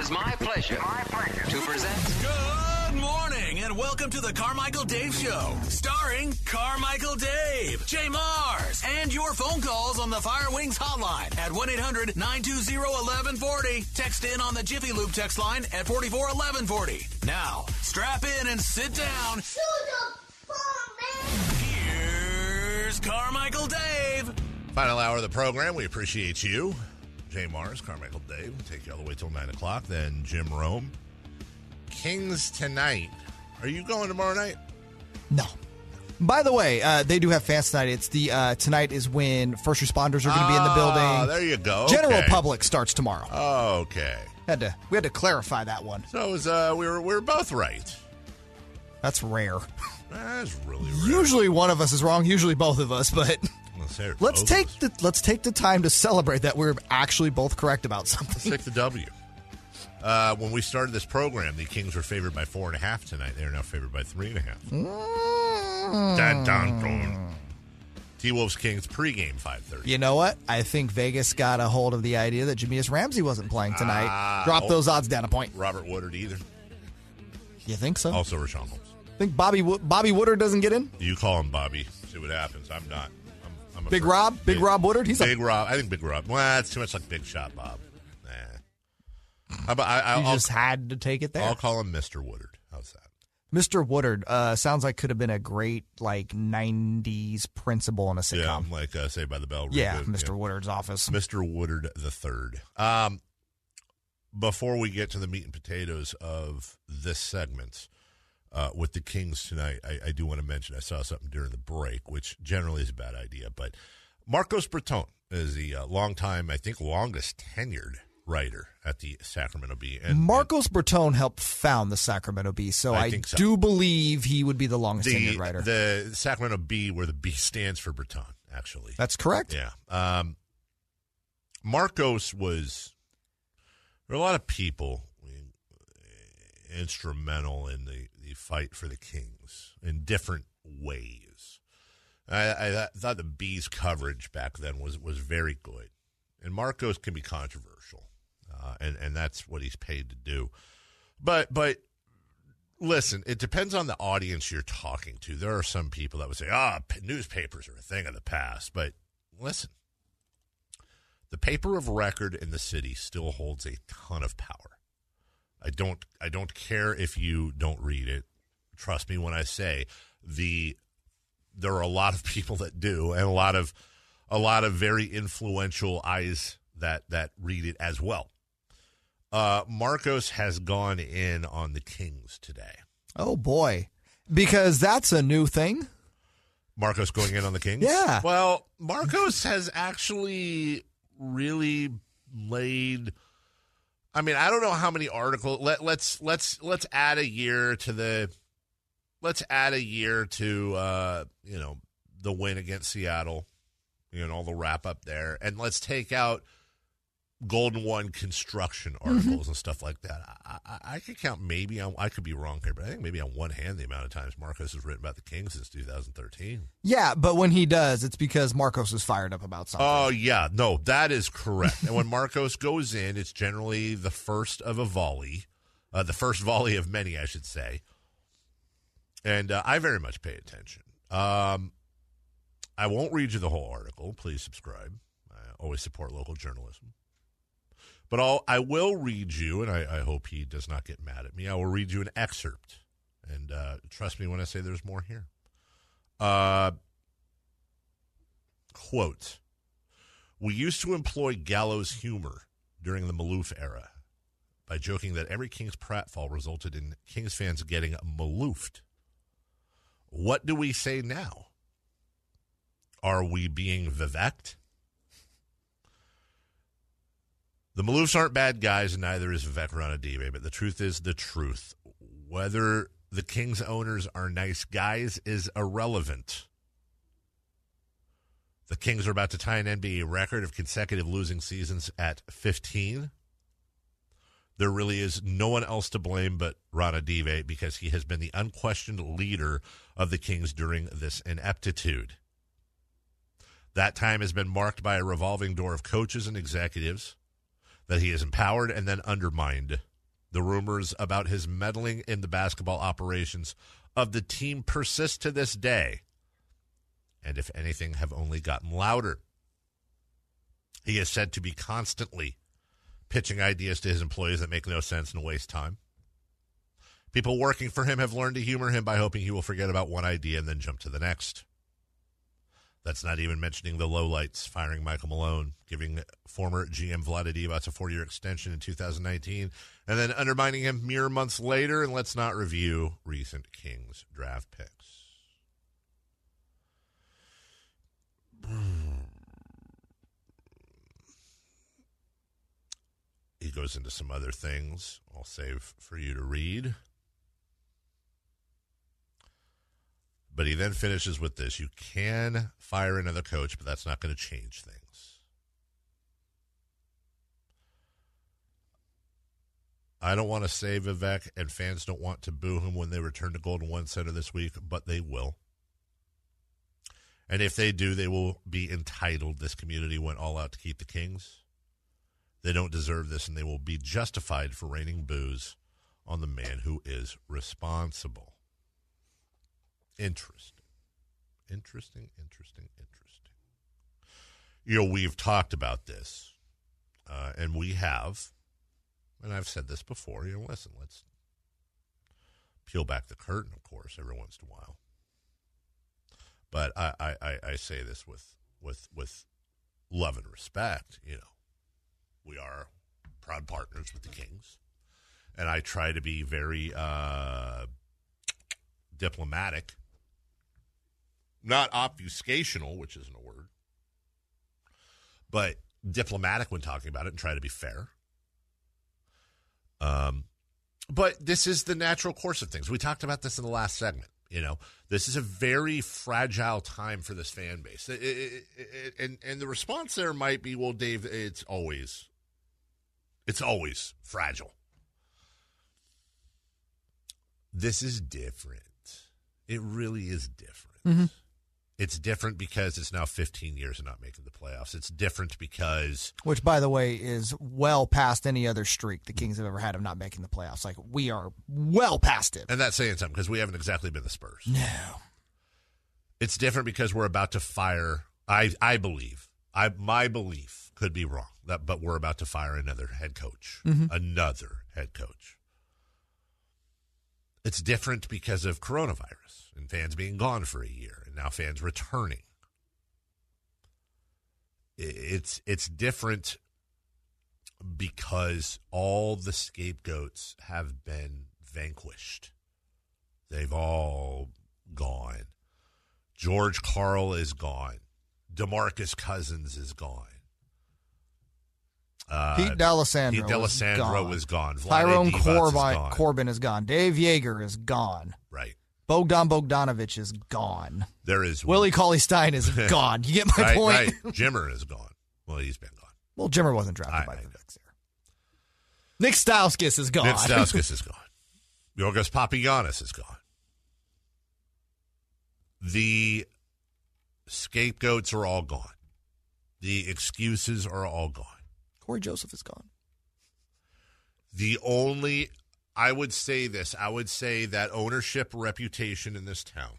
is my pleasure to present. Good morning and welcome to the Carmichael Dave Show, starring Carmichael Dave, Jay Mars, and your phone calls on the Fire Wings hotline at 1-800-920-1140. Text in on the Jiffy Loop text line at 441140. Now, strap in and sit down. Here's Carmichael Dave. Final hour of the program. We appreciate you. Jay Mars, Carmichael Dave. We'll take you all the way till 9 o'clock. Then Jim Rome. Kings tonight. Are you going tomorrow night? No. By the way, they do have fans tonight. It's the tonight is when first responders are going to be in the building. There you go. General public starts tomorrow. Okay. We had to clarify that one. So it was, we were both right. That's rare. That's really rare. Usually one of us is wrong. Usually both of us, but let's take the time to celebrate that we're actually both correct about something. Let's take the W. When we started this program, the Kings were favored by 4.5 tonight. They are now favored by 3.5. Dun, dun, dun. T-Wolves Kings pregame 5:30. You know what? I think Vegas got a hold of the idea that Jameis Ramsey wasn't playing tonight. Drop those odds down a point. Robert Woodard either. You think so? Also Rashawn Holmes. Think Bobby Woodard doesn't get in? You call him Bobby. See what happens. I'm not. I'm Big Rob Woodard. He's Big Rob. I think Big Rob. Well, it's too much like Big Shot Bob. Nah. You just had to take it there. I'll call him Mr. Woodard. How's that? Mr. Woodard sounds like could have been a great 90s principal in a sitcom. Yeah, like Saved by the Bell. Yeah, Mr. Woodard's office. Mr. Woodard the Third. Before we get to the meat and potatoes of this segment with the Kings tonight, I do want to mention I saw something during the break, which generally is a bad idea, but Marcos Breton is the longest tenured writer at the Sacramento Bee. And Marcos Breton helped found the Sacramento Bee, so I do believe he would be the longest tenured writer. The Sacramento Bee, where the B stands for Breton, actually. That's correct. Yeah. Marcos was... There are a lot of people instrumental in the fight for the Kings in different ways. I thought the Bees' coverage back then was very good. And Marcos can be controversial, and that's what he's paid to do. But listen, it depends on the audience you're talking to. There are some people that would say, newspapers are a thing of the past. But listen, the paper of record in the city still holds a ton of power. I don't care if you don't read it. Trust me when I say there are a lot of people that do, and a lot of very influential eyes that read it as well. Marcos has gone in on the Kings today. Oh boy, because that's a new thing. Marcos going in on the Kings? Yeah. Well, Marcos has actually really laid. I mean, I don't know how many articles. Let's add a year to the. Let's add a year to the win against Seattle, all the wrap up there, and let's take out Golden One construction articles and stuff like that. I could count I could be wrong here, but I think maybe on one hand the amount of times Marcos has written about the Kings since 2013. Yeah, but when he does, it's because Marcos is fired up about something. Oh, yeah. No, that is correct. And when Marcos goes in, it's generally the first of a volley, the first volley of many, I should say. And I very much pay attention. I won't read you the whole article. Please subscribe. I always support local journalism. But I will read you, and I hope he does not get mad at me, I will read you an excerpt. And trust me when I say there's more here. Quote, "We used to employ gallows humor during the Maloof era by joking that every Kings pratfall resulted in Kings fans getting Maloofed. What do we say now? Are we being Viveked? The Maloofs aren't bad guys, and neither is Vivek Ranadive, but the truth is the truth. Whether the Kings owners are nice guys is irrelevant. The Kings are about to tie an NBA record of consecutive losing seasons at 15. There really is no one else to blame but Ranadive because he has been the unquestioned leader of the Kings during this ineptitude. That time has been marked by a revolving door of coaches and executives that he has empowered and then undermined The rumors about his meddling in the basketball operations of the team persist to this day, and if anything, have only gotten louder. He is said to be constantly pitching ideas to his employees that make no sense and waste time. People working for him have learned to humor him by hoping he will forget about one idea and then jump to the next. That's not even mentioning the lowlights, firing Michael Malone, giving former GM Vlade Divac a 4-year extension in 2019, and then undermining him mere months later. And let's not review recent Kings draft picks. He goes into some other things I'll save for you to read. But he then finishes with this. You can fire another coach, but that's not going to change things. I don't want to say Vivek, and fans don't want to boo him when they return to Golden One Center this week, but they will. And if they do, they will be entitled. This community went all out to keep the Kings. They don't deserve this, and they will be justified for raining boos on the man who is responsible. Interesting. You know, we've talked about this, and we have, and I've said this before, you know, listen, let's peel back the curtain, of course, every once in a while. But I say this with love and respect, you know. We are proud partners with the Kings, and I try to be very diplomatic. Not obfuscational, which isn't a word, but diplomatic when talking about it and try to be fair. But this is the natural course of things. We talked about this in the last segment. You know, this is a very fragile time for this fan base. And the response there might be, well, Dave, it's always fragile. This is different. It really is different. Mm-hmm. It's different because it's now 15 years of not making the playoffs. It's different because... Which, by the way, is well past any other streak the Kings have ever had of not making the playoffs. Like, we are well past it. And that's saying something because we haven't exactly been the Spurs. No. It's different because we're about to fire, I believe, my belief could be wrong, but we're about to fire another head coach. Mm-hmm. Another head coach. It's different because of coronavirus and fans being gone for a year and now fans returning. It's different because all the scapegoats have been vanquished. They've all gone. George Karl is gone. DeMarcus Cousins is gone. Pete D'Alessandro was gone. Tyrone Corbin is gone. Dave Yeager is gone. Right. Bogdan Bogdanovic is gone. There is Willie Cauley-Stein is gone. You get my point? Right. Jimmer is gone. Well, he's been gone. Well, Jimmer wasn't drafted by the Knicks here. Nick Stauskas is gone. Nick Stauskas is gone. Yorgos Papagiannis is gone. The scapegoats are all gone. The excuses are all gone. Corey Joseph is gone. I would say that ownership reputation in this town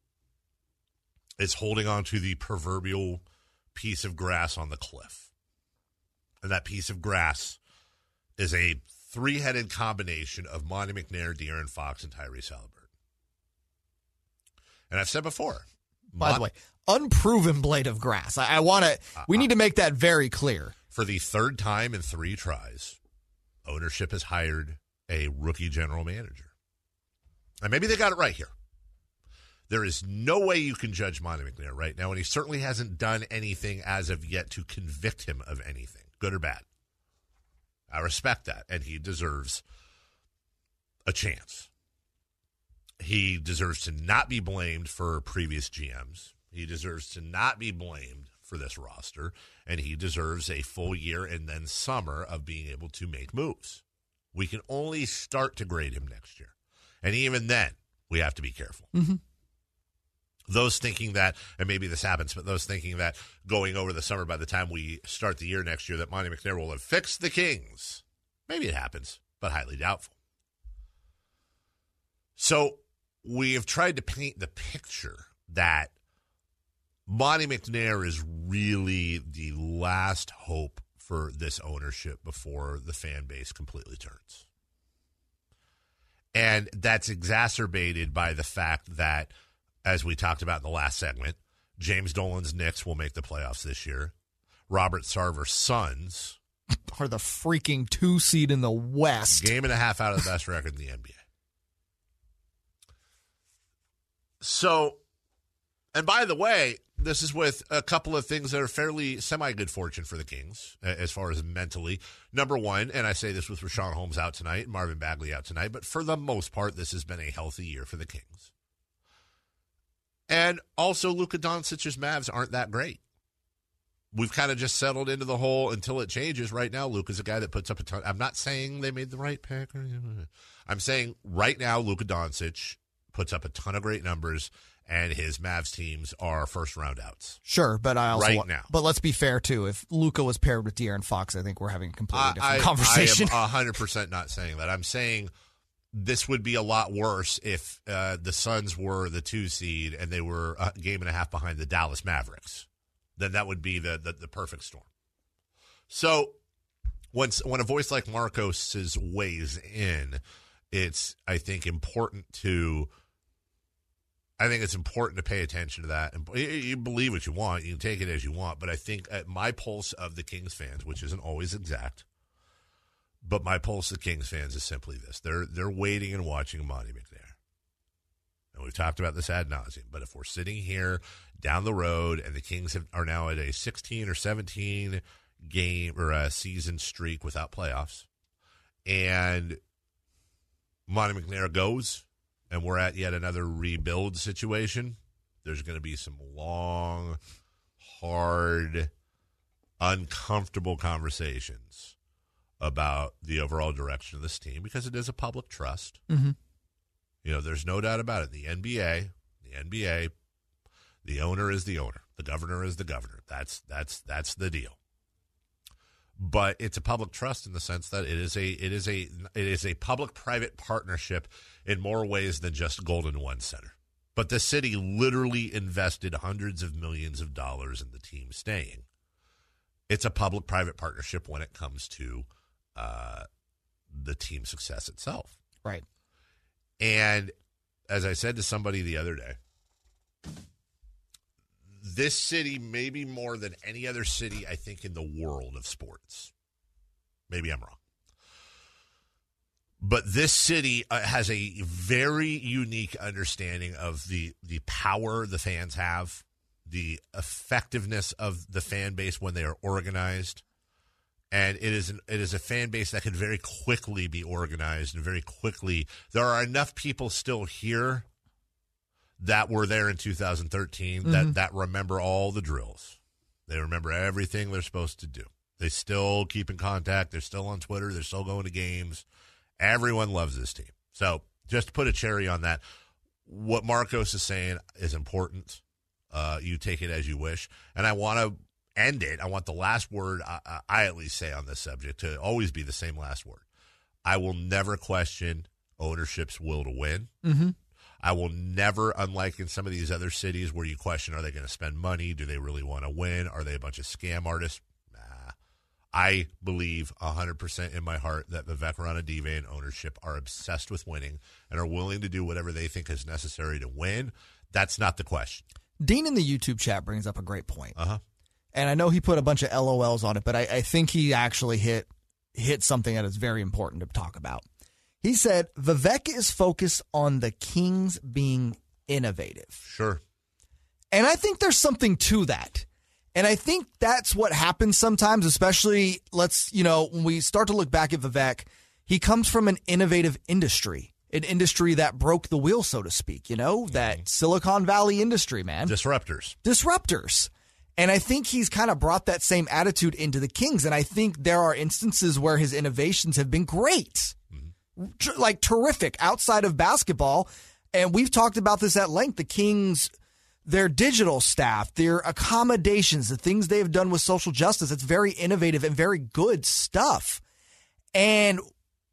is holding on to the proverbial piece of grass on the cliff. And that piece of grass is a three-headed combination of Monty McNair, De'Aaron Fox, and Tyrese Haliburton. And I've said before. By the way, unproven blade of grass. We need to make that very clear. For the third time in 3 tries, ownership has hired a rookie general manager. And maybe they got it right here. There is no way you can judge Monty McNair right now, and he certainly hasn't done anything as of yet to convict him of anything, good or bad. I respect that, and he deserves a chance. He deserves to not be blamed for previous GMs. He deserves to not be blamed for this roster, and he deserves a full year and then summer of being able to make moves. We can only start to grade him next year. And even then, we have to be careful. Mm-hmm. Those thinking that, and maybe this happens, but those thinking that going over the summer, by the time we start the year next year, that Monty McNair will have fixed the Kings. Maybe it happens, but highly doubtful. So we have tried to paint the picture that Monte McNair is really the last hope for this ownership before the fan base completely turns. And that's exacerbated by the fact that, as we talked about in the last segment, James Dolan's Knicks will make the playoffs this year. Robert Sarver's Suns are the freaking 2 seed in the West. Game and a half out of the best record in the NBA. So, and by the way, this is with a couple of things that are fairly semi-good fortune for the Kings as far as mentally. Number one, and I say this with Rashawn Holmes out tonight and Marvin Bagley out tonight, but for the most part, this has been a healthy year for the Kings. And also, Luka Doncic's Mavs aren't that great. We've kind of just settled into the whole until it changes. Right now, Luka's a guy that puts up a ton. I'm not saying they made the right pick. I'm saying right now, Luka Doncic puts up a ton of great numbers, and his Mavs teams are first-round outs. Sure, but I also right now. But let's be fair, too. If Luka was paired with De'Aaron Fox, I think we're having a completely different conversation. I am 100% not saying that. I'm saying this would be a lot worse if the Suns were the 2 seed and they were a game and a half behind the Dallas Mavericks. Then that would be the perfect storm. So when a voice like Marcos's weighs in, it's, I think, important to pay attention to that. And you believe what you want. You can take it as you want. But I think at my pulse of the Kings fans, which isn't always exact, but my pulse of the Kings fans is simply this. They're waiting and watching Monte McNair. And we've talked about this ad nauseum. But if we're sitting here down the road and the Kings are now at a 16 or 17 game or a season streak without playoffs, and Monte McNair goes, and we're at yet another rebuild situation, there's going to be some long, hard, uncomfortable conversations about the overall direction of this team because it is a public trust. Mm-hmm. You know, there's no doubt about it. The NBA, the owner is the owner. The governor is the governor. That's the deal. But it's a public trust in the sense that it is a public-private partnership in more ways than just Golden One Center. But the city literally invested hundreds of millions of dollars in the team staying. It's a public-private partnership when it comes to the team success itself. Right. And as I said to somebody the other day, this city, maybe more than any other city, I think, in the world of sports. Maybe I'm wrong. But this city has a very unique understanding of the power the fans have, the effectiveness of the fan base when they are organized. And it is a fan base that can very quickly be organized and very quickly. There are enough people still here that were there in 2013 that remember all the drills. They remember everything they're supposed to do. They still keep in contact. They're still on Twitter. They're still going to games. Everyone loves this team. So just to put a cherry on that, what Marcos is saying is important. You take it as you wish. And I want to end it. I want the last word I at least say on this subject to always be the same last word. I will never question ownership's will to win. Mm-hmm. I will never, unlike in some of these other cities where you question, are they going to spend money? Do they really want to win? Are they a bunch of scam artists? Nah. I believe 100% in my heart that Vivek Ranadive and ownership are obsessed with winning and are willing to do whatever they think is necessary to win. That's not the question. Dean in the YouTube chat brings up a great point. Uh-huh. And I know he put a bunch of LOLs on it, but I think he actually hit something that is very important to talk about. He said, Vivek is focused on the Kings being innovative. Sure. And I think there's something to that. And I think that's what happens sometimes, especially when we start to look back at Vivek, he comes from an innovative industry, an industry that broke the wheel, so to speak, that Silicon Valley industry, man. Disruptors. And I think he's kind of brought that same attitude into the Kings. And I think there are instances where his innovations have been great. Like terrific outside of basketball. And we've talked about this at length. The Kings, their digital staff, their accommodations, the things they've done with social justice, it's very innovative and very good stuff. And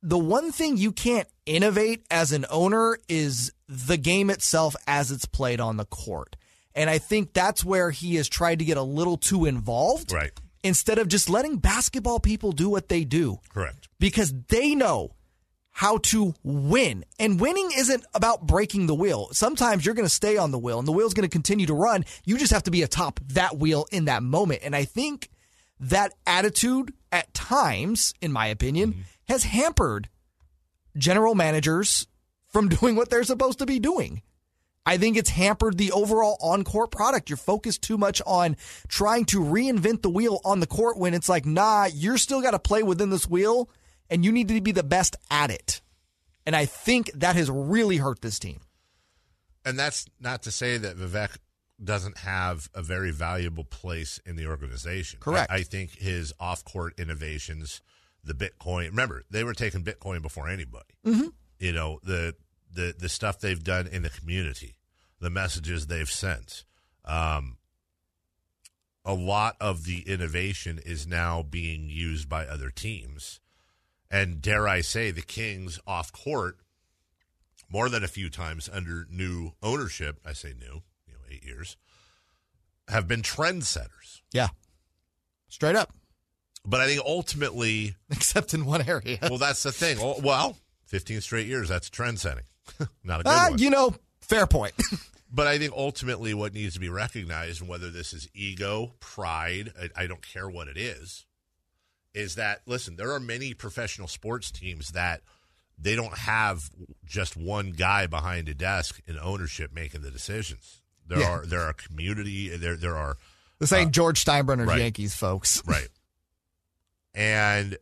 the one thing you can't innovate as an owner is the game itself as it's played on the court. And I think that's where he has tried to get a little too involved. Right. Instead of just letting basketball people do what they do. Correct. Because they know how to win. And winning isn't about breaking the wheel. Sometimes you're going to stay on the wheel and the wheel's going to continue to run. You just have to be atop that wheel in that moment. And I think that attitude at times, in my opinion, has hampered general managers from doing what they're supposed to be doing. I think it's hampered the overall on-court product. You're focused too much on trying to reinvent the wheel on the court when it's like, nah, you're still got to play within this wheel, and you need to be the best at it. And I think that has really hurt this team. And that's not to say that Vivek doesn't have a very valuable place in the organization. Correct. I think his off-court innovations, the Bitcoin, remember, they were taking Bitcoin before anybody. Mm-hmm. You know, the stuff they've done in the community, the messages they've sent. A lot of the innovation is now being used by other teams. And dare I say, the Kings off court, more than a few times under new ownership, I say new, 8 years, have been trendsetters. Yeah. Straight up. But I think ultimately... Except in one area. Well, that's the thing. Well, 15 straight years, that's trend setting. Not a good one. Fair point. But I think ultimately what needs to be recognized, and whether this is ego, pride, I don't care what it is that, listen, there are many professional sports teams that they don't have just one guy behind a desk in ownership making the decisions. There are community, there are... This ain't George Steinbrenner's right. Yankees, folks. Right. And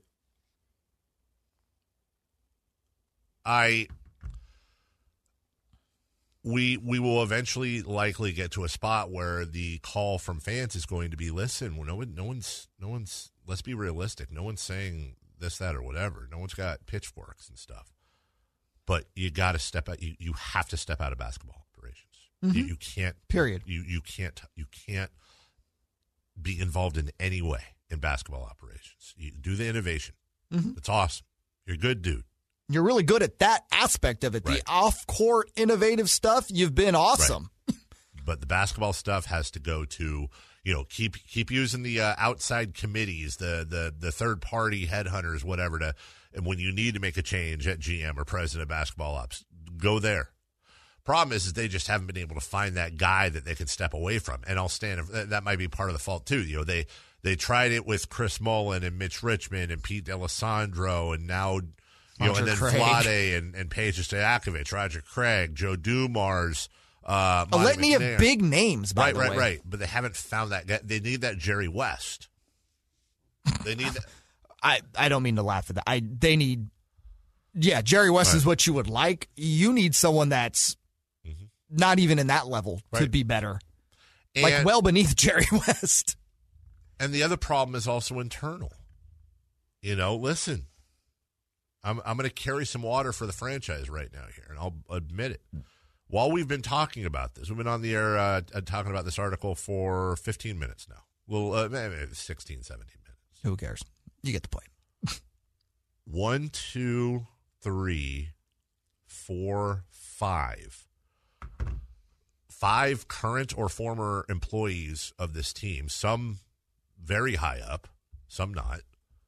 we will eventually likely get to a spot where the call from fans is going to be, listen, no one's, let's be realistic. No one's saying this, that, or whatever. No one's got pitchforks and stuff. But you got to step out. You have to step out of basketball operations. Mm-hmm. You can't. Period. You can't be involved in any way in basketball operations. You do the innovation. Mm-hmm. It's awesome. You're a good dude. You're really good at that aspect of it. Right. The off-court innovative stuff, you've been awesome. Right. But the basketball stuff has to go to, keep using the outside committees, the third-party headhunters, whatever, and when you need to make a change at GM or president of basketball ops, go there. Problem is they just haven't been able to find that guy that they can step away from. And I'll stand, that might be part of the fault too. They tried it with Chris Mullin and Mitch Richmond and Pete D'Alessandro, and now... and then Vlade and Paige Stojakovic, Roger Craig, Joe Dumars, a litany of big names, by the way. Right. But they haven't found that guy. They need that Jerry West. They need that. I don't mean to laugh at that. They need, Jerry West is what you would like. You need someone that's not even in that level to be better. And, well beneath Jerry West. And the other problem is also internal. Listen. I'm going to carry some water for the franchise right now here, and I'll admit it. While we've been talking about this, we've been on the air talking about this article for 15 minutes now. Well, maybe 16, 17 minutes. Who cares? You get the point. 1, 2, 3, 4, 5. 5 current or former employees of this team, some very high up, some not,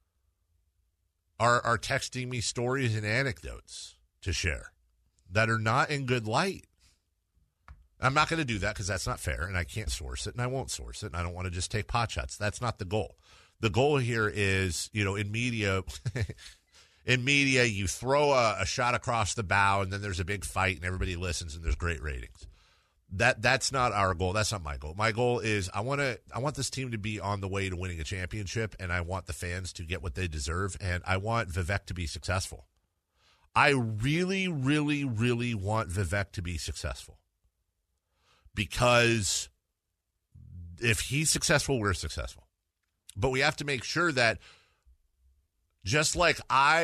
are texting me stories and anecdotes to share that are not in good light. I'm not going to do that because that's not fair, and I can't source it, and I won't source it, and I don't want to just take pot shots. That's not the goal. The goal here is, in media, you throw a shot across the bow, and then there's a big fight, and everybody listens, and there's great ratings. That's not our goal. That's not my goal. My goal is I want this team to be on the way to winning a championship, and I want the fans to get what they deserve, and I want Vivek to be successful. I really, really, really want Vivek to be successful, because if he's successful, we're successful. But we have to make sure that, just like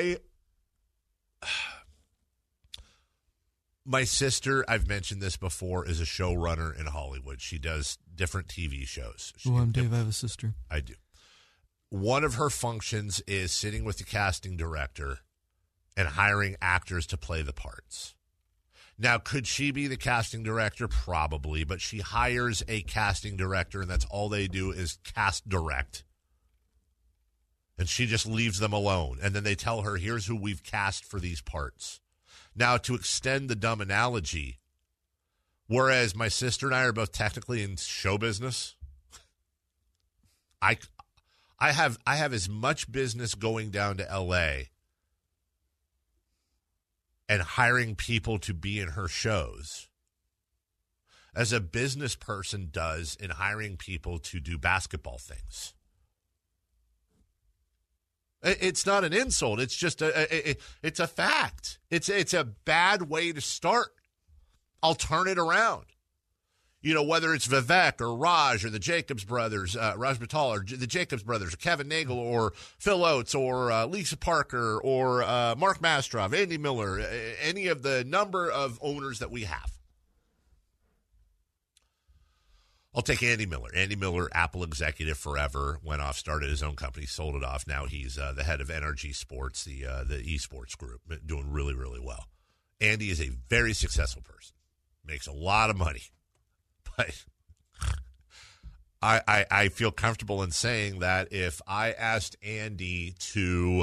my sister, I've mentioned this before, is a showrunner in Hollywood. She does different TV shows. I'm Dave. I have a sister. I do. One of her functions is sitting with the casting director and hiring actors to play the parts. Now, could she be the casting director? Probably, but she hires a casting director, and that's all they do is cast direct. And she just leaves them alone. And then they tell her, here's who we've cast for these parts. Now, to extend the dumb analogy, whereas my sister and I are both technically in show business, I have as much business going down to L.A. and hiring people to be in her shows as a business person does in hiring people to do basketball things. It's not an insult. It's just it's a fact. It's a bad way to start. I'll turn it around. You know, whether it's Vivek or Raj or the Jacobs brothers, Raj Mittal or the Jacobs brothers, or Kevin Nagel or Phil Oates or Lisa Parker or Mark Mastrov, Andy Miller, any of the number of owners that we have. I'll take Andy Miller. Andy Miller, Apple executive forever, went off, started his own company, sold it off. Now he's the head of NRG Sports, the esports group, doing really, really well. Andy is a very successful person, makes a lot of money. But I feel comfortable in saying that if I asked Andy to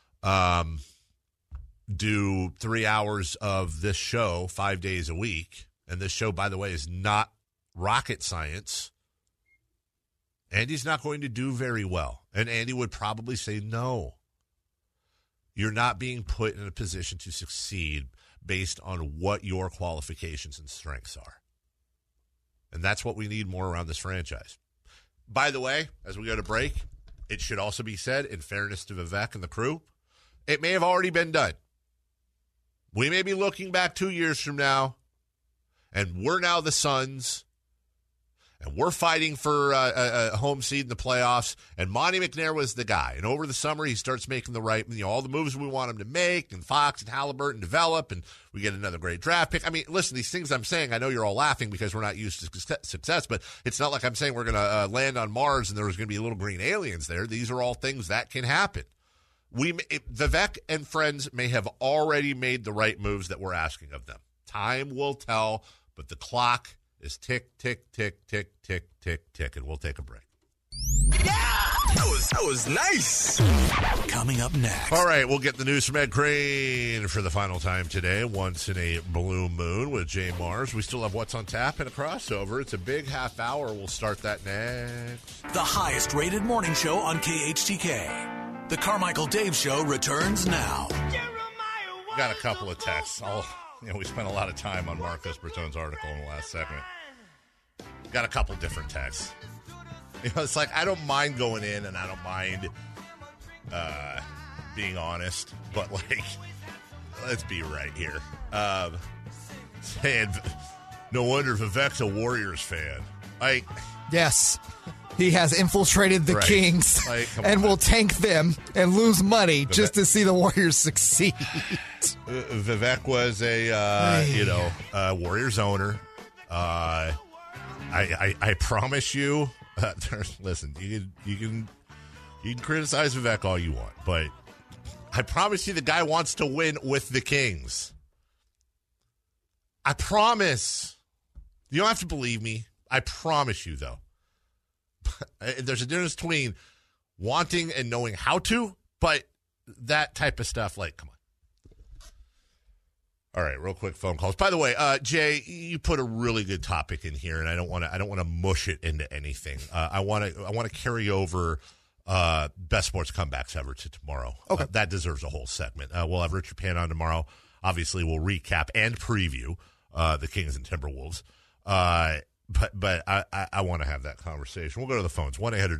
do 3 hours of this show 5 days a week, and this show, by the way, is not rocket science, Andy's not going to do very well. And Andy would probably say, no, you're not being put in a position to succeed based on what your qualifications and strengths are. And that's what we need more around this franchise. By the way, as we go to break, it should also be said, in fairness to Vivek and the crew, it may have already been done. We may be looking back 2 years from now, and we're now the Suns, and we're fighting for a home seed in the playoffs, and Monty McNair was the guy. And over the summer, he starts making the right, all the moves we want him to make, and Fox and Halliburton develop, and we get another great draft pick. I mean, listen, these things I'm saying, I know you're all laughing because we're not used to success, but it's not like I'm saying we're going to land on Mars and there's going to be little green aliens there. These are all things that can happen. Vivek and friends may have already made the right moves that we're asking of them. Time will tell, but the clock is tick, tick, tick, tick, tick, tick, tick, and we'll take a break. Yeah! That was nice. Coming up next. All right, we'll get the news from Ed Crane for the final time today. Once in a blue moon with Jay Mars. We still have What's on Tap and a crossover. It's a big half hour. We'll start that next. The highest rated morning show on KHTK. The Carmichael Dave Show returns now. Got a couple of texts. We spent a lot of time on Marcos Bertone's article in the last segment. Got a couple different texts. It's like, I don't mind going in and I don't mind being honest, but let's be right here. Saying, no wonder Vivek's a Warriors fan. Yes. He has infiltrated the Kings and will tank them and lose money just to see the Warriors succeed. Vivek was a Warriors owner. I promise you. Listen, you can criticize Vivek all you want, but I promise you the guy wants to win with the Kings. I promise. You don't have to believe me. I promise you, though. There's a difference between wanting and knowing how to, but that type of stuff, come on. All right, real quick phone calls. By the way, Jay, you put a really good topic in here, and I don't want to mush it into anything. I want to carry over best sports comebacks ever to tomorrow. Okay, that deserves a whole segment. We'll have Richard Pan on tomorrow. Obviously, we'll recap and preview the Kings and Timberwolves. But I want to have that conversation. We'll go to the phones.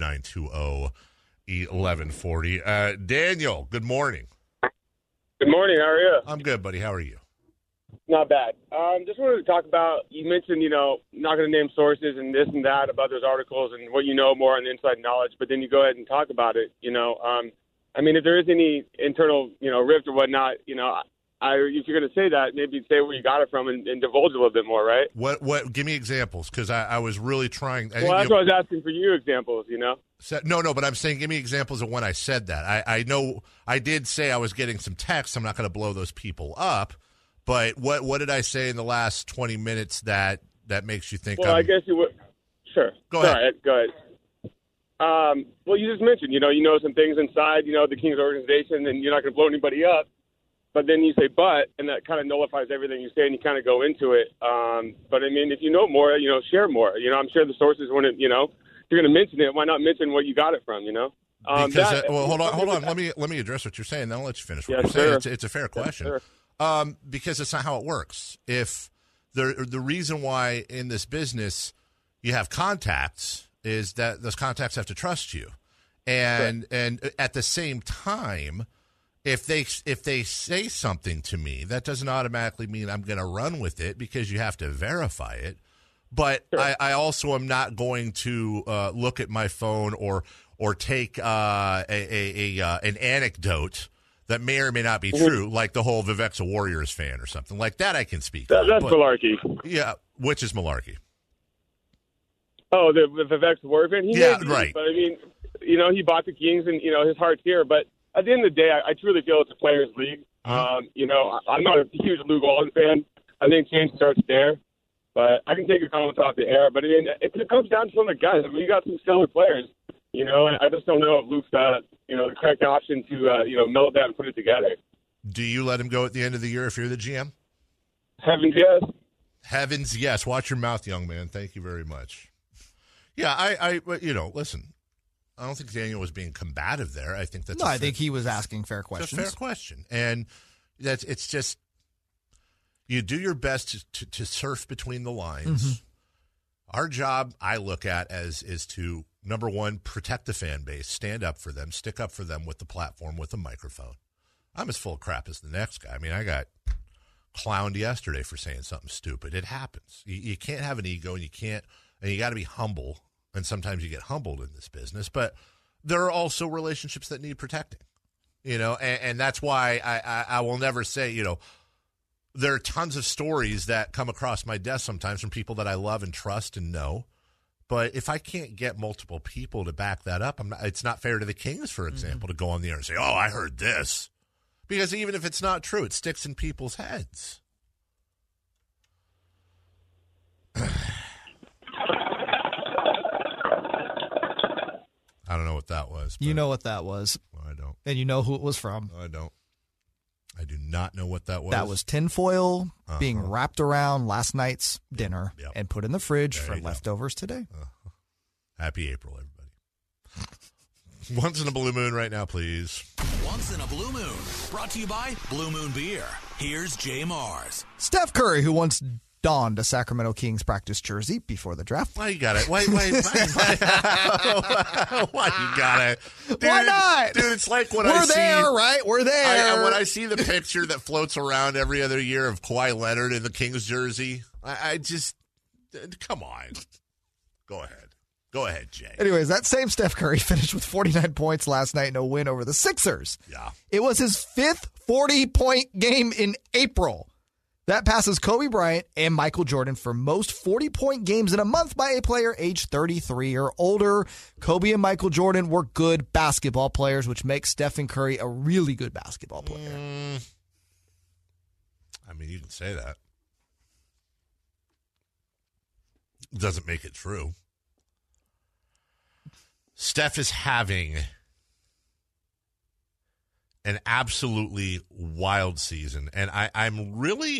1-800-920-1140. Daniel, good morning. Good morning. How are you? I'm good, buddy. How are you? Not bad. Just wanted to talk about, you mentioned, not going to name sources and this and that about those articles and what you know more on the inside knowledge, but then you go ahead and talk about it, I mean, if there is any internal, rift or whatnot, if you're going to say that, maybe say where you got it from and divulge a little bit more, right? What? Give me examples, because I was really trying. Well, that's why I was asking for you examples, No, but I'm saying give me examples of when I said that. I know I did say I was getting some texts. I'm not going to blow those people up, but what did I say in the last 20 minutes that makes you think? Well, I guess you would. Sure. Go ahead. Go ahead. Well, you just mentioned, you know some things inside, the Kings organization, and you're not going to blow anybody up. But then you say but, and that kind of nullifies everything you say, and you kind of go into it. But, I mean, if you know more, share more. I'm sure the sources wouldn't, if you're going to mention it, why not mention what you got it from, Because, hold on. Let me address what you're saying. Then I'll let you finish what you're saying. It's a fair question. Because it's not how it works. If the reason why in this business you have contacts is that those contacts have to trust you. And at the same time, if they say something to me, that doesn't automatically mean I'm going to run with it, because you have to verify it. But I also am not going to look at my phone or take an anecdote that may or may not be true, like the whole Vivek's a Warriors fan or something like that. I can speak. That's malarkey. Yeah, which is malarkey. Oh, the Vivek's a Warriors fan. Right. But I mean, he bought the Kings, and his heart's here, but. At the end of the day, I truly feel it's a players' league. I'm not a huge Lou Walton fan. I think change starts there. But I can take your comments off the air. But, I mean, it comes down to some of the guys. I mean, you got some stellar players, and I just don't know if Luke's got, the correct option to, melt that and put it together. Do you let him go at the end of the year if you're the GM? Heavens, yes. Heavens, yes. Watch your mouth, young man. Thank you very much. Yeah, listen. I don't think Daniel was being combative there. I think that's I think he was asking fair questions. It's a fair question. And it's just you do your best to surf between the lines. Mm-hmm. Our job, I look at is to, number one, protect the fan base, stand up for them, stick up for them with the platform, with the microphone. I'm as full of crap as the next guy. I mean, I got clowned yesterday for saying something stupid. It happens. You can't have an ego, and you got to be humble. And sometimes you get humbled in this business, but there are also relationships that need protecting, and that's why I will never say, there are tons of stories that come across my desk sometimes from people that I love and trust and know. But if I can't get multiple people to back that up, it's not fair to the Kings, for example, to go on the air and say, oh, I heard this. Because even if it's not true, it sticks in people's heads. I don't know what that was. You know what that was. Well, I don't. And you know who it was from. No, I don't. I do not know what that was. That was tinfoil being wrapped around last night's dinner and put in the fridge for leftovers today. Happy April, everybody. Once in a blue moon right now, please. Once in a blue moon. Brought to you by Blue Moon Beer. Here's Jay Mars. Steph Curry, who once donned a Sacramento Kings practice jersey before the draft. Why you got it? Why you got it? Dude, why not? Dude, it's like when We're there, right? We're there. When I see the picture that floats around every other year of Kawhi Leonard in the Kings jersey, I just, come on. Go ahead, Jay. Anyways, that same Steph Curry finished with 49 points last night in a win over the Sixers. Yeah. It was his fifth 40-point game in April. That passes Kobe Bryant and Michael Jordan for most 40-point games in a month by a player age 33 or older. Kobe and Michael Jordan were good basketball players, which makes Stephen Curry a really good basketball player. I mean, you can say that. It doesn't make it true. Steph is having an absolutely wild season, and I'm really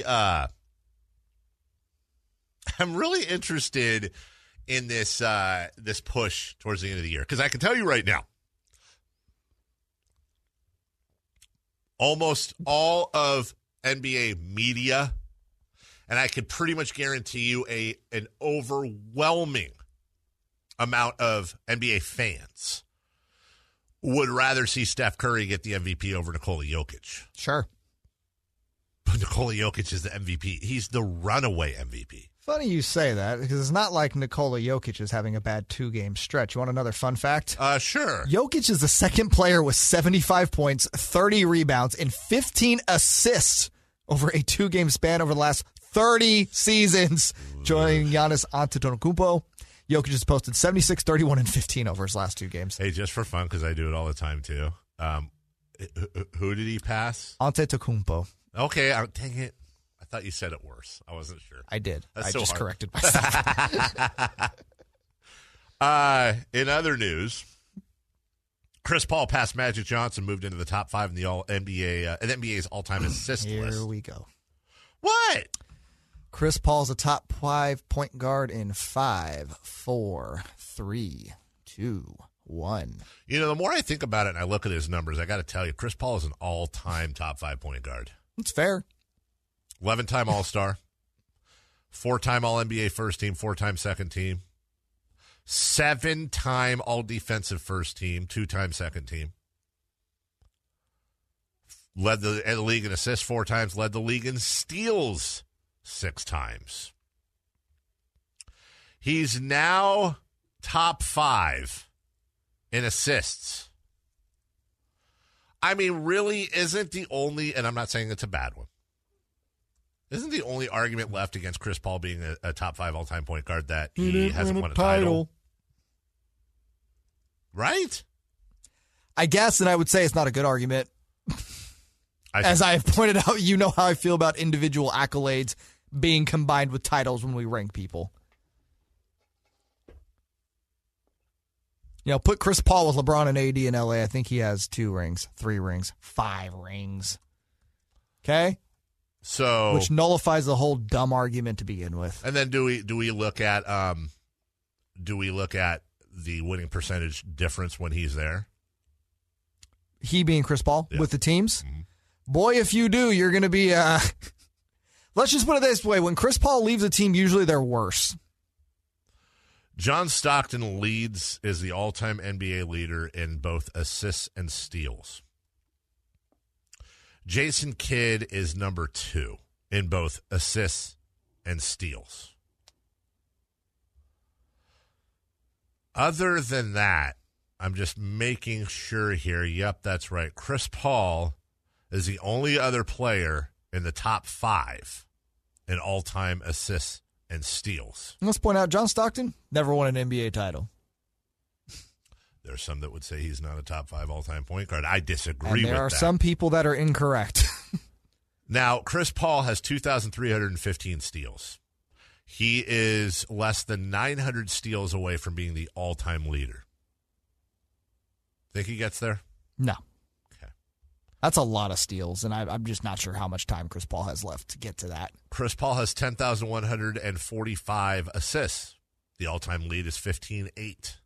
interested in this this push towards the end of the year, because I can tell you right now, almost all of NBA media, and I can pretty much guarantee you an overwhelming amount of NBA fans would rather see Steph Curry get the MVP over Nikola Jokic. Sure. But Nikola Jokic is the MVP. He's the runaway MVP. Funny you say that, because it's not like Nikola Jokic is having a bad two-game stretch. You want another fun fact? Sure. Jokic is the second player with 75 points, 30 rebounds, and 15 assists over a 2-game span over the last 30 seasons, joining Giannis Antetokounmpo. Jokic has posted 76, 31, and 15 over his last 2 games. Hey, just for fun, because I do it all the time, too. Who did he pass? Antetokounmpo. Okay, dang it. I thought you said it worse. I wasn't sure. I did. That's I so just hard. corrected myself. In other news, Chris Paul passed Magic Johnson, moved into the top 5 in the NBA's all-time assist list. Here we go. What? Chris Paul's a top 5 point guard in 5, 4, 3, 2, 1. You know, the more I think about it and I look at his numbers, I got to tell you, Chris Paul is an all-time top 5 point guard. It's fair. 11-time All-Star, 4-time All-NBA first team, 4-time second team, 7-time All-Defensive first team, 2-time second team. Led the league in assists 4 times, led the league in steals 6 times. He's now top 5 in assists. I mean, really isn't the only, and I'm not saying it's a bad one, isn't the only argument left against Chris Paul being a top 5 all-time point guard that he hasn't won a title? Right? I guess, and I would say it's not a good argument. As I have pointed out, you know how I feel about individual accolades being combined with titles when we rank people. You know, put Chris Paul with LeBron and AD in LA. I think he has 2 rings, 3 rings, 5 rings. Okay? So, which nullifies the whole dumb argument to begin with. And then do we look at the winning percentage difference when he's there? He being Chris Paul with the teams? Mm-hmm. Boy, if you do, you're going to be let's just put it this way. When Chris Paul leaves a team, usually they're worse. John Stockton is the all-time NBA leader in both assists and steals. Jason Kidd is number 2 in both assists and steals. Other than that, I'm just making sure here. Yep, that's right. Chris Paul is the only other player in the top 5 in all-time assists and steals. Let's point out, John Stockton never won an NBA title. There's some that would say he's not a top 5 all-time point guard. I disagree with that. And there are some people that are incorrect. Now, Chris Paul has 2,315 steals. He is less than 900 steals away from being the all-time leader. Think he gets there? No. Okay. That's a lot of steals, and I'm just not sure how much time Chris Paul has left to get to that. Chris Paul has 10,145 assists. The all-time lead is 15-8.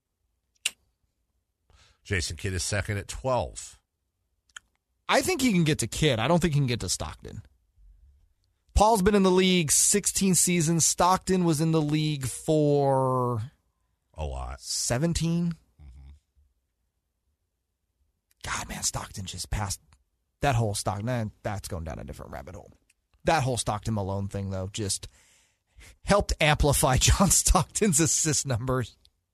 Jason Kidd is second at 12. I think he can get to Kidd. I don't think he can get to Stockton. Paul's been in the league 16 seasons. Stockton was in the league for a lot. 17. Mm-hmm. God, man, Stockton just passed that whole Stockton. Man, that's going down a different rabbit hole. That whole Stockton Malone thing, though, just helped amplify John Stockton's assist numbers.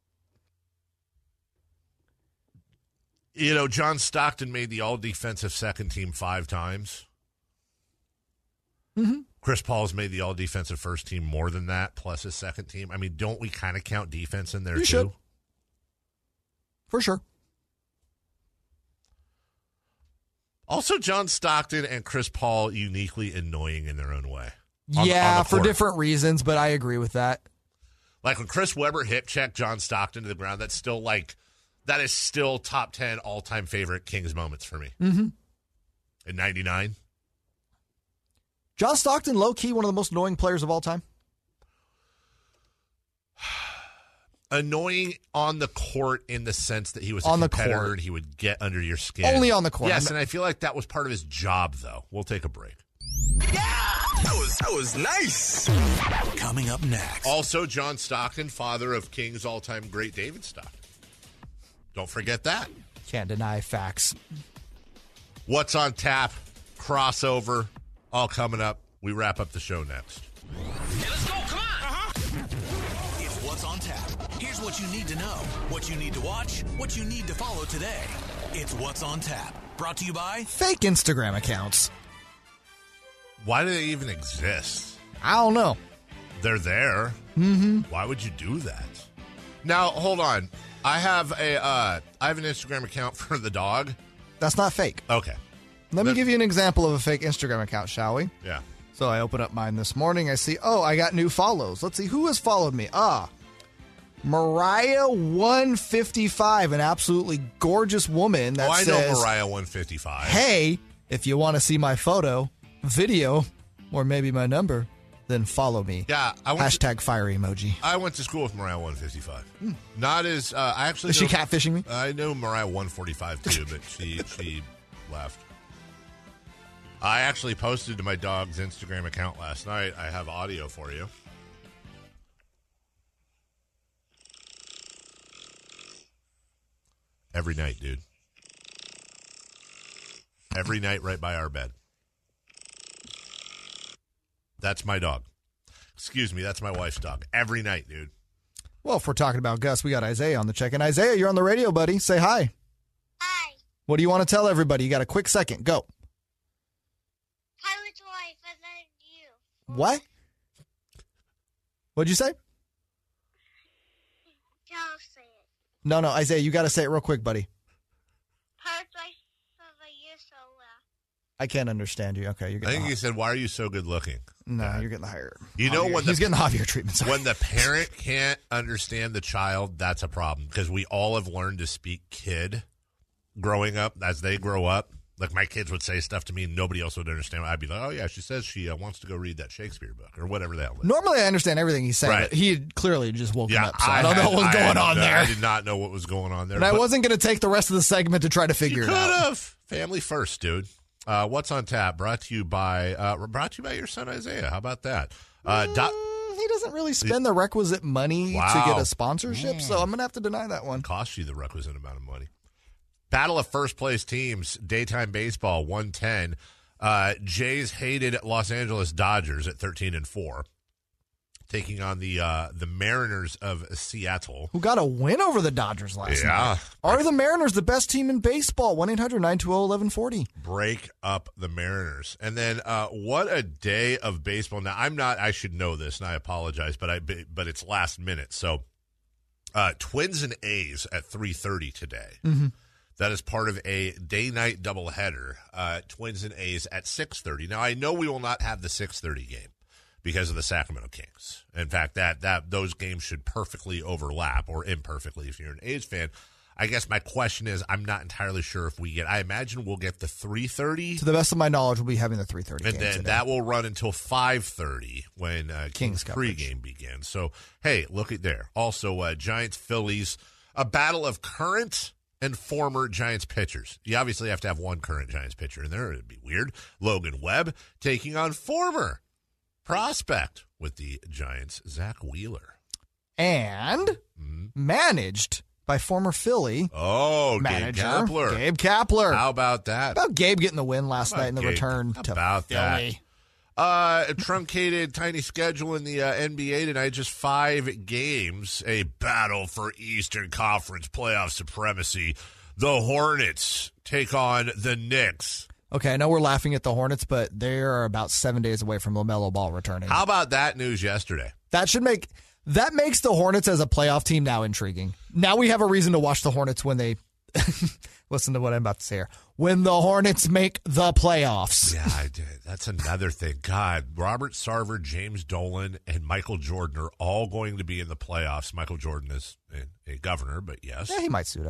You know, John Stockton made the all-defensive second team 5 times. Mm-hmm. Chris Paul's made the all-defensive first team more than that, plus his second team. I mean, don't we kind of count defense in there, you too? Should. For sure. Also, John Stockton and Chris Paul uniquely annoying in their own way. Yeah, on the for court. different reasons, but I agree with that. Like when Chris Webber hip-checked John Stockton to the ground, that is still top 10 all-time favorite Kings moments for me. Mm-hmm. In 99. John Stockton, low-key, one of the most annoying players of all time. Annoying on the court in the sense that he was a on competitor and he would get under your skin. Only on the court. Yes, and I feel like that was part of his job, though. We'll take a break. Yeah! That was nice. Coming up next. Also, John Stockton, father of Kings all-time great David Stockton. Don't forget that. Can't deny facts. What's on tap, crossover, all coming up. We wrap up the show next. Hey, let's go. Come on. It's What's on Tap. Here's what you need to know, what you need to watch, what you need to follow today. It's What's on Tap. Brought to you by Fake Instagram accounts. Why do they even exist? I don't know. They're there. Mm-hmm. Why would you do that? Now, hold on. I have an Instagram account for the dog. That's not fake. Okay. Let me give you an example of a fake Instagram account, shall we? Yeah. So I open up mine this morning. I see, I got new follows. Let's see, who has followed me? Mariah 155, an absolutely gorgeous woman that I says, know Mariah 155. hey, if you want to see my photo, video, or maybe my number, then follow me. Yeah. Hashtag fire emoji. I went to school with Mariah 155. Not as, I actually Is she catfishing me? I know Mariah 145 too, but she left. I actually posted to my dog's Instagram account last night. I have audio for you. Every night, dude. Every night right by our bed. That's my dog. Excuse me, that's my wife's dog. Every night, dude. Well, if we're talking about Gus, we got Isaiah on the check-in. Isaiah, you're on the radio, buddy. Say hi. Hi. What do you want to tell everybody? You got a quick second. Go. Pilot's wife, and then you. What? What'd you say? Don't say it. No, Isaiah, you got to say it real quick, buddy. Pilot's wife of a year so well. I can't understand you. Okay, you're I getting think he said, "Why are you so good looking?" No, you're getting the higher. You know when he's getting the Javier treatment. Sorry. When the parent can't understand the child, that's a problem because we all have learned to speak kid growing up. As they grow up, like my kids would say stuff to me, and nobody else would understand. I'd be like, "Oh yeah, she says she wants to go read that Shakespeare book or whatever that was." Normally, I understand everything he's saying, Right. but he had clearly just woken Yeah, up, so I don't know what was going on there. I did not know what was going on there. And I wasn't going to take the rest of the segment to try to figure it could out. have. Family first, dude. What's on tap? Brought to you by your son Isaiah. How about that? He doesn't really spend the requisite money to Wow. get a sponsorship, so I'm going to have to deny that one. Cost you the requisite amount of money. Battle of first place teams, daytime baseball, 110. Jays hated Los Angeles Dodgers at 13-4, taking on the Mariners of Seattle. Who got a win over the Dodgers last Yeah. night. Are the Mariners the best team in baseball? 1-800-920-1140. Break up the Mariners. And then what a day of baseball. Now, I should know this, and I apologize, but it's last minute. So Twins and A's at 3:30 today. Mm-hmm. That is part of a day-night doubleheader. Twins and A's at 6:30. Now, I know we will not have the 6:30 game because of the Sacramento Kings. In fact, that those games should perfectly overlap, or imperfectly if you're an A's fan. I guess my question is, I'm not entirely sure if we get. I imagine we'll get the 3:30. To the best of my knowledge, we'll be having the 3:30 And game then today. that will run until 5:30 when Kings coverage. pregame begins. So, hey, look at there. Also, Giants, Phillies, a battle of current and former Giants pitchers. You obviously have to have one current Giants pitcher in there. It'd be weird. Logan Webb taking on former prospect with the Giants, Zach Wheeler. And managed by former Philly Gabe manager Kapler. Gabe Kapler. How about that? How about Gabe getting the win last How about night in the Gabe? return How to about that? Philly? A truncated, tiny schedule in the NBA tonight. Just 5 games. A battle for Eastern Conference playoff supremacy. The Hornets take on the Knicks. Okay, I know we're laughing at the Hornets, but they are about 7 days away from LaMelo Ball returning. How about that news yesterday? That makes the Hornets as a playoff team now intriguing. Now we have a reason to watch the Hornets when they listen to what I'm about to say here. When the Hornets make the playoffs. Yeah, I did. That's another thing. God, Robert Sarver, James Dolan, and Michael Jordan are all going to be in the playoffs. Michael Jordan is a governor, but yes. Yeah, he might suit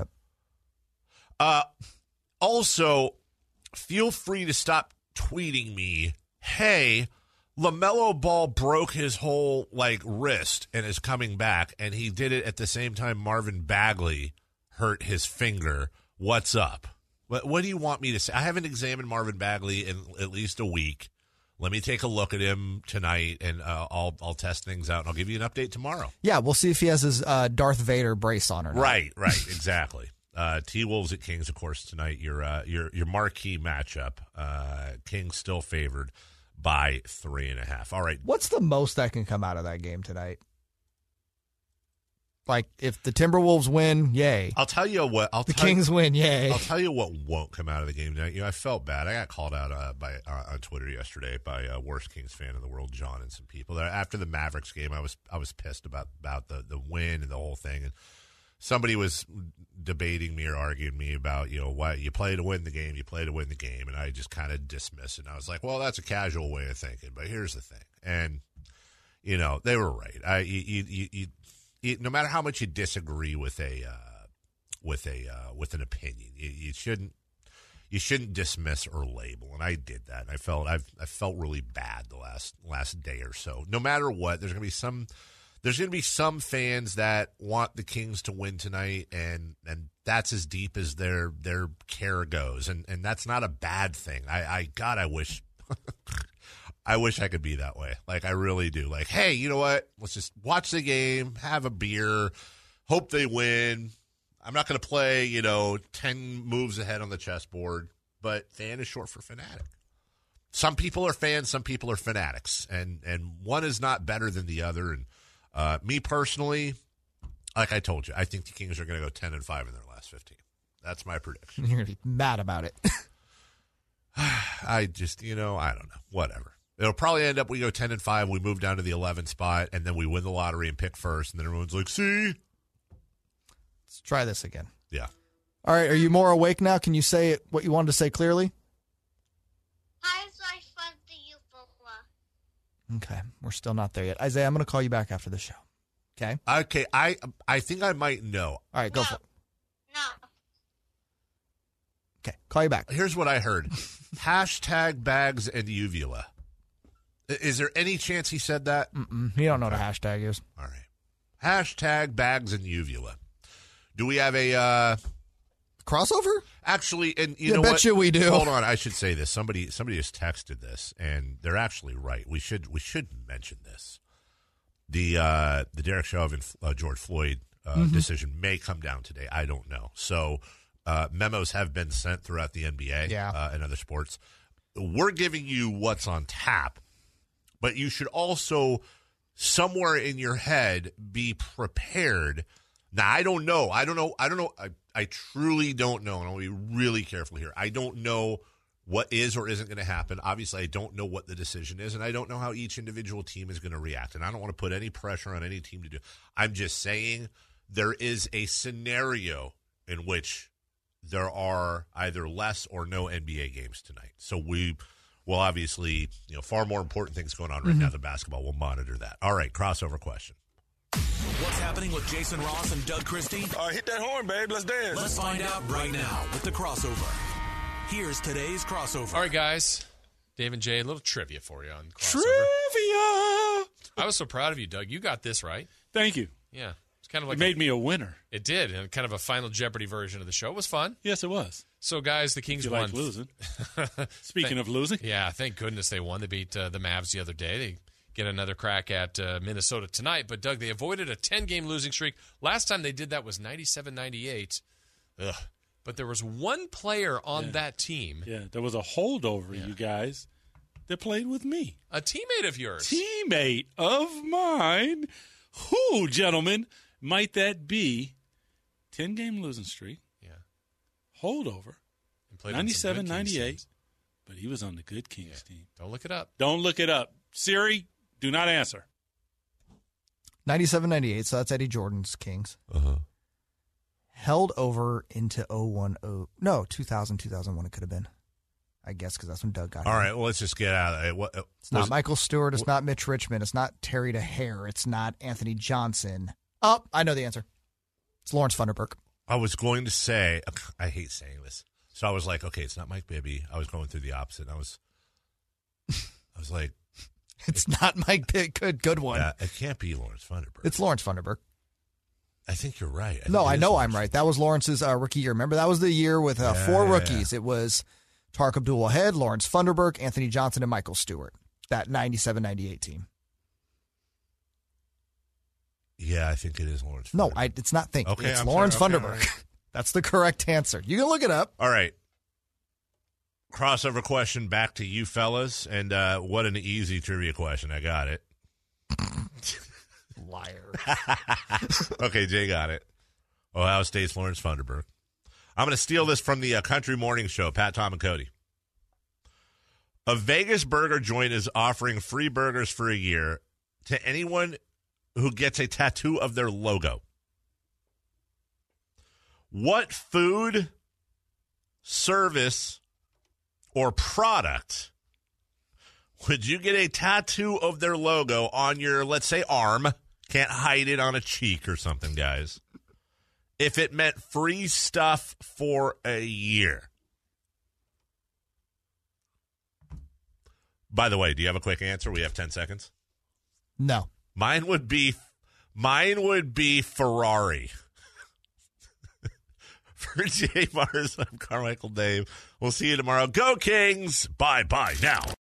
up. Also, feel free to stop tweeting me, hey, LaMelo Ball broke his whole wrist and is coming back, and he did it at the same time Marvin Bagley hurt his finger. What's up? What do you want me to say? I haven't examined Marvin Bagley in at least a week. Let me take a look at him tonight, and I'll test things out, and I'll give you an update tomorrow. Yeah, we'll see if he has his Darth Vader brace on or not. Right, exactly. T-Wolves at Kings, of course, tonight. Your marquee matchup. Kings still favored by 3.5. All right. What's the most that can come out of that game tonight? Like, if the Timberwolves win, yay. I'll tell you what. The Kings win, yay. I'll tell you what won't come out of the game tonight. I felt bad. I got called out on Twitter yesterday by worst Kings fan in the world, John, and some people. After the Mavericks game, I was pissed about the win and the whole thing. And somebody was debating me or arguing me about, why you play to win the game, and I just kind of dismissed it. And I was like, well, that's a casual way of thinking, but here's the thing. And they were right. No matter how much you disagree with an opinion, you shouldn't dismiss or label. And I did that. And I felt really bad the last day or so. No matter what, there's going to be some fans that want the Kings to win tonight, and that's as deep as their care goes, and that's not a bad thing. I wish. I wish I could be that way. Like, I really do. Like, hey, you know what? Let's just watch the game, have a beer, hope they win. I'm not going to play, 10 moves ahead on the chessboard, but fan is short for fanatic. Some people are fans, some people are fanatics, and one is not better than the other. And me personally, like I told you, I think the Kings are going to go 10-5 in their last 15. That's my prediction. You're going to be mad about it. I just, I don't know. Whatever. It'll probably end up we go 10-5, we move down to the 11th spot, and then we win the lottery and pick first, and then everyone's like, see? Let's try this again. Yeah. All right, are you more awake now? Can you say it, what you wanted to say clearly? How's life for the Euphoria? Okay, we're still not there yet. Isaiah, I'm going to call you back after the show. Okay? Okay, I think I might know. All right, go for it. No. Okay, call you back. Here's what I heard. Hashtag bags and uvula. Is there any chance he said that? You don't know what a hashtag is. All right. Hashtag bags and uvula. Do we have a crossover? Actually, and you know bet what? you we do. Hold on, I should say this. Somebody has texted this, and they're actually right. We should mention this. The Derek Chauvin George Floyd decision may come down today. I don't know. So memos have been sent throughout the NBA and other sports. We're giving you what's on tap, but you should also somewhere in your head be prepared. Now, I don't know. I truly don't know, and I'll be really careful here. I don't know what is or isn't going to happen. Obviously, I don't know what the decision is, and I don't know how each individual team is going to react, and I don't want to put any pressure on any team to do. I'm just saying there is a scenario in which there are either less or no NBA games tonight. So we will obviously, far more important things going on right now than basketball. We'll monitor that. All right, crossover question. What's happening with Jason Ross and Doug Christie? Hit that horn, babe. Let's dance. Let's find out right now with the crossover. Here's today's crossover. All right, guys. Dave and Jay, a little trivia for you on crossover. Trivia! I was so proud of you, Doug. You got this right. Thank you. Yeah. It's kind of like it made me a winner. It did, and kind of a Final Jeopardy version of the show. It was fun. Yes, it was. So, guys, the Kings You won. like losing. Speaking of losing. Yeah, thank goodness they won. They beat the Mavs the other day. They get another crack at Minnesota tonight. But, Doug, they avoided a 10-game losing streak. Last time they did that was 97-98. Ugh. But there was one player on that team. Yeah, there was a holdover, you guys, that played with me. A teammate of yours. Teammate of mine. Who, gentlemen, might that be? 10-game losing streak. Yeah. Holdover. And played on some good Kings 97-98. teams. But he was on the good Kings team. Don't look it up. Don't look it up. Siri, do not answer. 97-98, so that's Eddie Jordan's Kings. Held over into 2000, 2001 it could have been. I guess because that's when Doug got All here. right, well, let's just get out of it. It's not Michael Stewart. It's not Mitch Richmond. It's not Terry DeHare. It's not Anthony Johnson. Oh, I know the answer. It's Lawrence Funderburk. I was going to say, I hate saying this. So I was like, okay, it's not Mike Bibby. I was going through the opposite. I was like, it's not Mike Pitt. Good one. Yeah, it can't be Lawrence Funderburk. It's Lawrence Funderburk. I think you're right. I know I'm right. That was Lawrence's rookie year. Remember, that was the year with four rookies. It was Tarek Abdul-Wahed, Lawrence Funderburk, Anthony Johnson, and Michael Stewart. That 97-98 team. Yeah, I think it is Lawrence Funderburk. No, it's not think. Okay, it's I'm Lawrence sorry. Okay, Funderburk. all right. That's the correct answer. You can look it up. All right. Crossover question back to you fellas. And what an easy trivia question. I got it. liar. Okay, Jay got it. Ohio State's Lawrence Funderburg. I'm going to steal this from the Country Morning Show, Pat, Tom, and Cody. A Vegas burger joint is offering free burgers for a year to anyone who gets a tattoo of their logo. What food, service, or product would you get a tattoo of their logo on your, let's say, arm? Can't hide it on a cheek or something, guys. If it meant free stuff for a year. By the way, do you have a quick answer? We have 10 seconds. No. Mine would be Ferrari. For Jay Mars, I'm Carmichael Dave. We'll see you tomorrow. Go Kings! Bye now.